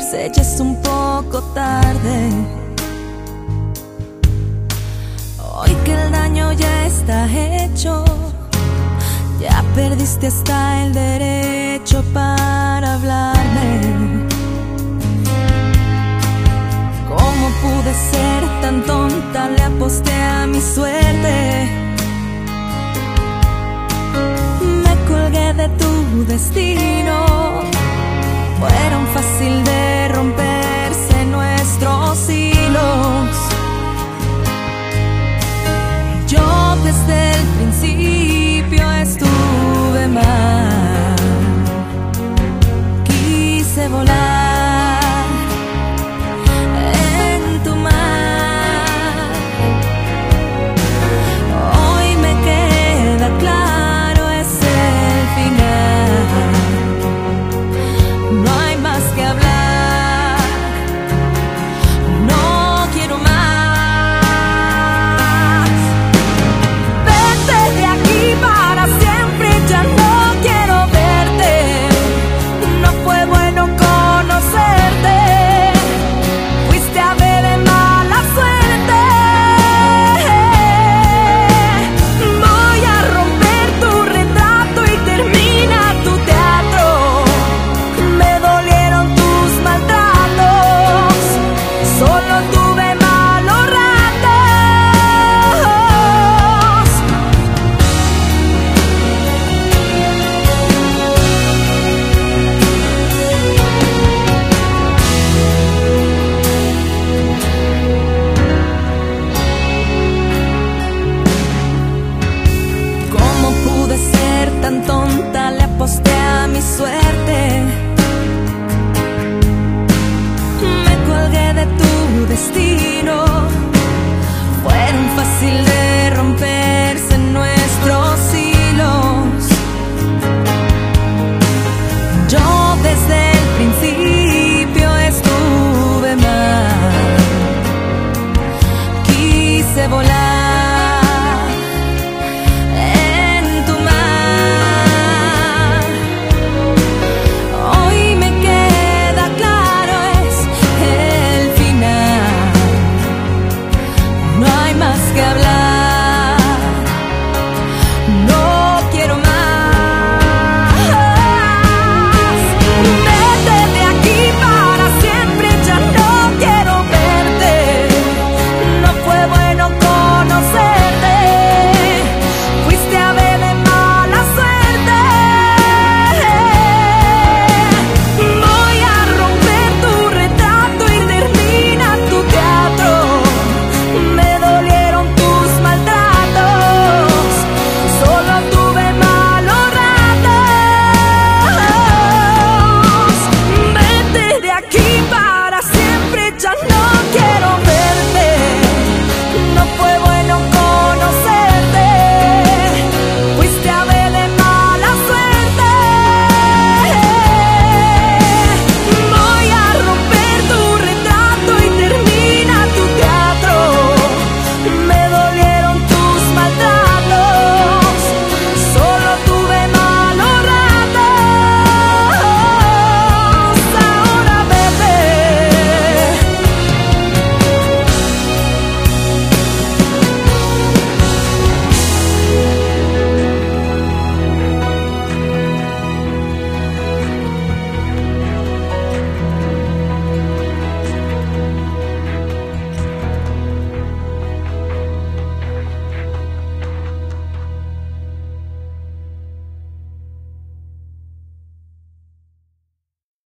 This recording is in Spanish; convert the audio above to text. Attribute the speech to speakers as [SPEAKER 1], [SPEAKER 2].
[SPEAKER 1] sé, ya es un poco tarde. Hoy que el daño ya está hecho, ya perdiste hasta el derecho para hablarme. ¿Cómo pude ser tan tonta? Le aposté a mi suerte. Me colgué de tu destino. Fueron fácil de romperse nuestros hilos. Yo desde el principio estuve mal. Quise volar en tu mar. Hoy me queda claro, es el final. No hay más que hablar. No quiero más. Vete de aquí para siempre, ya no quiero verte. No fue bueno conocerte. Fuiste ave de mala suerte. Voy a romper tu retrato y termina tu teatro. Me dolieron tus maltratos. Solo tuve malos ratos. ¿Cómo pude ser tan tonta? Le aposté a mi suerte. Me colgué de tu destino.